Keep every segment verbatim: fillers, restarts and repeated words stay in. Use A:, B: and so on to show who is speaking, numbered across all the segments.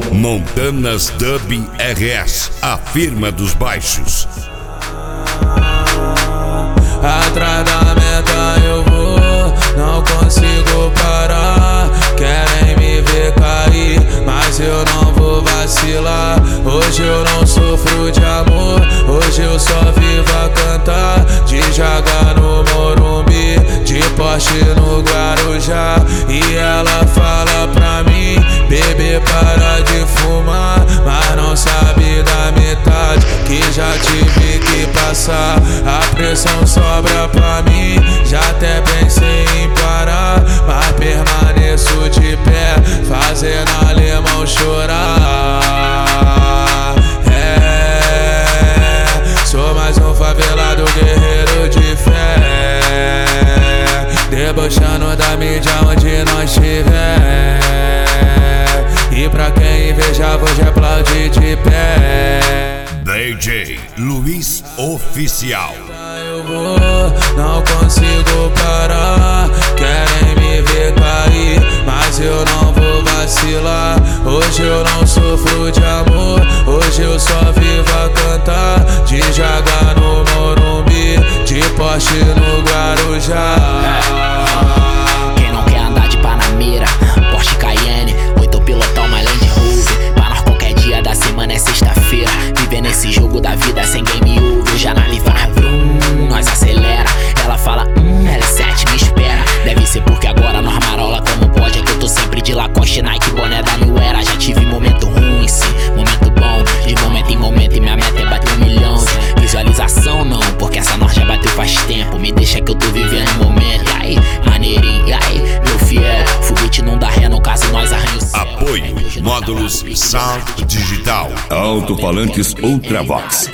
A: Montanas Dub R S, a firma dos baixos.
B: Atrás da meta eu vou, não consigo parar. Querem me ver cair, mas eu não vou vacilar. Hoje eu não sofro de amor, hoje eu só vivo a cantar. De Jaga no Morumbi, de Porsche no Guarujá. E ela fala pra mim, bebê, para de fumar, mas não sabe da metade que já tive que passar. A pressão sobra pra mim, já até pensei em parar, mas permaneço de pé, fazendo alemão chorar. É, sou mais um favelado guerreiro de fé, debochando da mídia onde nós estiver. E pra quem invejava hoje aplaude de pé.
A: D J Luiz Oficial.
B: Eu vou, não consigo parar. Querem me ver cair, mas eu não vou vacilar. Hoje eu não sofro de amor, hoje eu só vivo a cantar. De Jaga no Morumbi, de Porsche no Guarujá.
C: Quem não quer andar de Panamera, Porsche Cayenne, oito pilotão, uma Land Rover. Pra nós qualquer dia da semana é sexta-feira. Viver nesse jogo da vida sem game over. Já na liva vrum, nós acelera. Ela fala, hum, L sete me espera. Deve ser porque agora nós marola como pode. É que eu tô sempre de Lacoste, Nike, boné da New Era. Já tive momento ruim, sim, momento bom. De momento em momento e minha meta é bater um milhão. Visualização não, porque essa nós já bateu faz tempo. Me deixa que eu tô vivendo o momento. E aí, maneirinho, e aí, meu fiel. Foguete não dá ré, no caso nós arranha o céu.
A: Apoio Módulos Sound Digital. Alto-falantes Ultravox.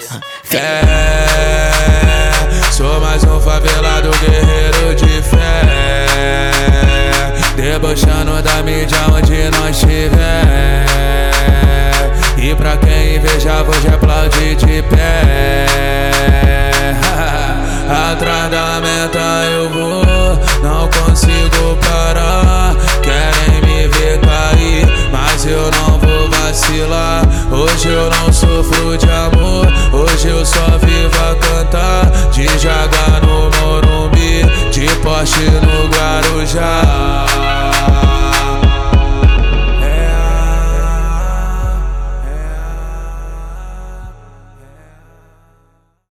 B: É, sou mais um favelado guerreiro de fé, debochando da mídia onde nós estiver. E pra quem invejava hoje aplaude de pé. Atrás da meta eu vou, não consigo parar. Querem me ver cair, mas eu não vou vacilar. Hoje eu não sofro de amor, hoje eu só vivo a cantar. De Jaga no Morumbi, de Porsche no Guarujá.